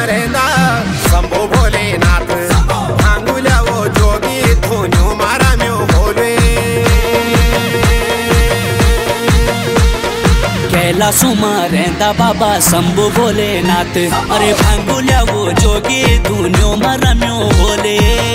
रेंदा शंभो भोलेनाथ भांगुल्या वो जोगी धोन्यो मारा म्यो होले कैलासुमा रेंदा बाबा शंभो भोलेनाथ अरे भांगुल्या वो जोगी धोन्यो मारा म्यो होले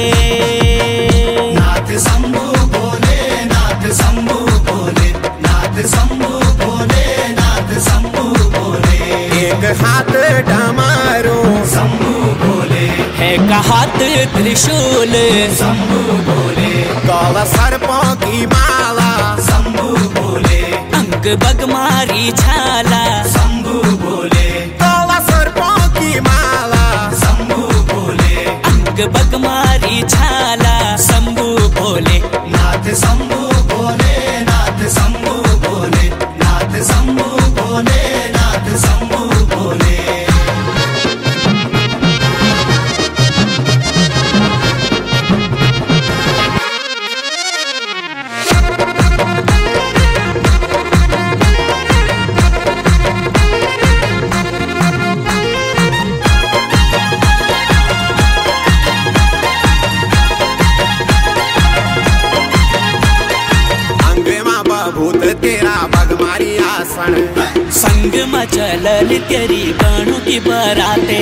नाथ शंभो भोले नाथ शंभो भोले नाथ शंभो भोले नाथ शंभो भोले एक हाथ डमरू शंभो भोले है का हाथ त्रिशूल शंभो भोले काला सर्पों की माला शंभो भोले अंग बगमारी छाला शंभो भोले काला सर्पों की माला शंभो भोले अंग बगमारी छाला शंभु भोले नाथ शंभो भोले नाथ शंभो भोले नाथ शंभो भोले नाथ शंभो भोले भूत तेरा बगमारी आसन संग मचलल तेरी गणु की बराते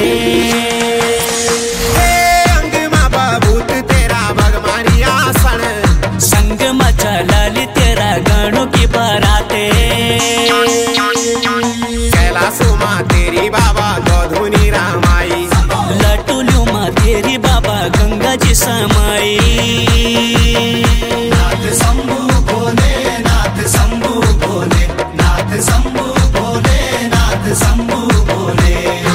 अंग माँ भूत तेरा बगमारी आसन संग मचलल तेरा गणु की बराते कैलासो माँ तेरी बाबा गौधुनी रामाई लटुल्यू माँ तेरी बाबा गंगा जी समाई नाथ शंभो भोले नाथ शंभो भोले नाथ शंभो भोले नाथ शंभो भोले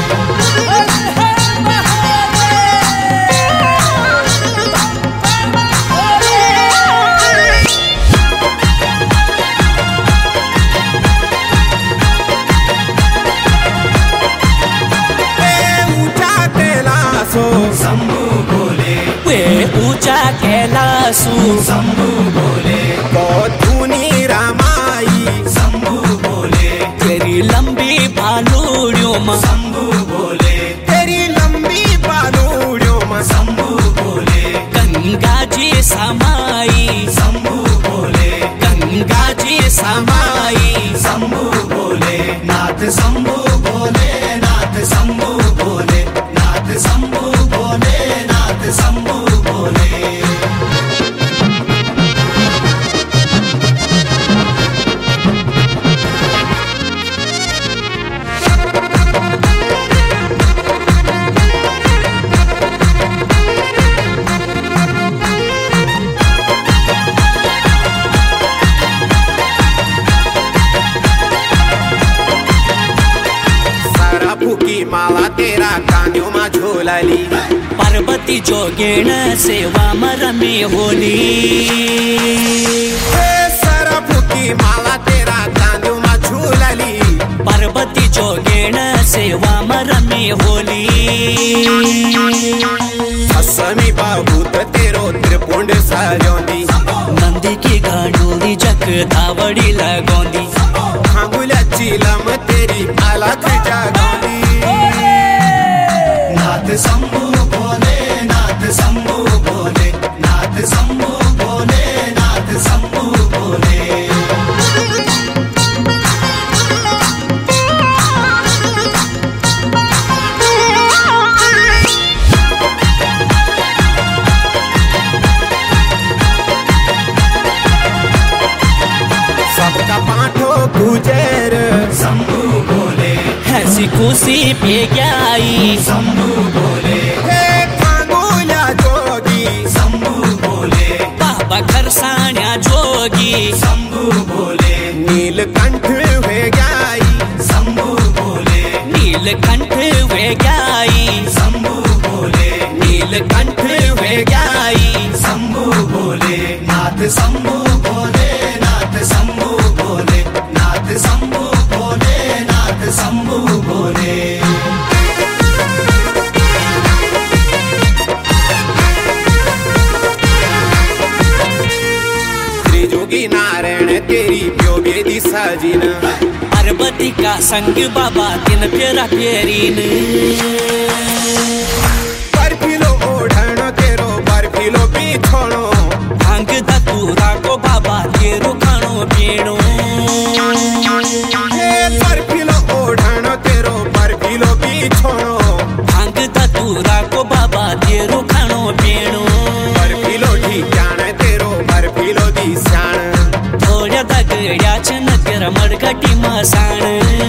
शंभो भोले वे ऊंचा कैलासु शंभो भोले गौधुनी रामाई शंभो भोले तेरी लंबी भालूड़ियों में शंभो भोले तेरी लंबी बालूड़ियों में शंभो भोले गंगा जी समाई शंभो भोले गंगा जी समाई शंभो भोले नाथ शंभो भोले नाथ शंभो भोले नाथ शंभो भोले नाथ शंभो भोले की माला तेरा कान्यों में झोलाली पार्वती जोगेण सेवा मरमी होली सरफ की माला तेरा कान्यों में झोलाली पार्वती जोगेण सेवा मरमी होली असमी बाबूत तेरो त्रिपुंड सजोंदी नंदी की गाडोली जक धावड़ी लगोंदी भांगुल्या चीलम तेरी अलग जगोंदी नाथ शंभो भोले नाथ शंभो भोले नाथ शंभो भोले नाथ शंभो भोले सबका पाठो गुजर शंभो भोले हंसी खुशी पे आई शंभो भोले हे भांगुल्या जोगी शंभो भोले बाबा खरसाण्या जोगी शंभो भोले नीलकंठ हुए गाई शंभो भोले नीलकंठ वे गाई शंभो भोले नीलकंठ वे गाई शंभो भोले नाथ शंभो भोले नाथ शंभो भोले नाथ शंभो भोले नाथ शंभो भोले त्रिजुगी नारायण तेरी प्योगे दिशा जिन पार्वती का संग बाबा तिन फेरा फेरीन पूरा को बाबा तेरो खाणो पीणो बर्फीलो ठिकाण तेरो बर्फीलो दिस्याण थोड्या दगड्याच नगर मडकटी मसाण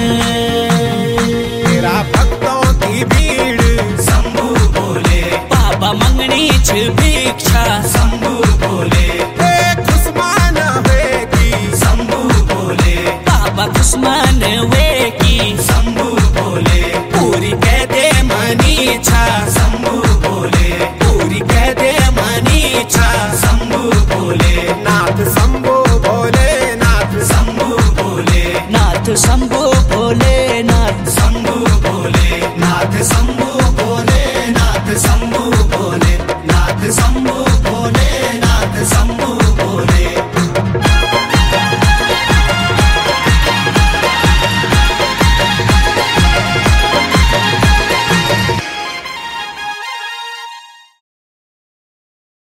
तेरा भक्तों की भीड़ शंभू भोले बाबा मंगणीच भिक्षा शंभू भोले खुशमान होएगी शंभू भोले बाबा खुशमान वेकी शंभू भोले पूरी कह दे मनी छा शंभू भोले पूरी कह दे मनी छा शंभू भोले नाथ शंभो भोले नाथ शंभू भोले नाथ शंभो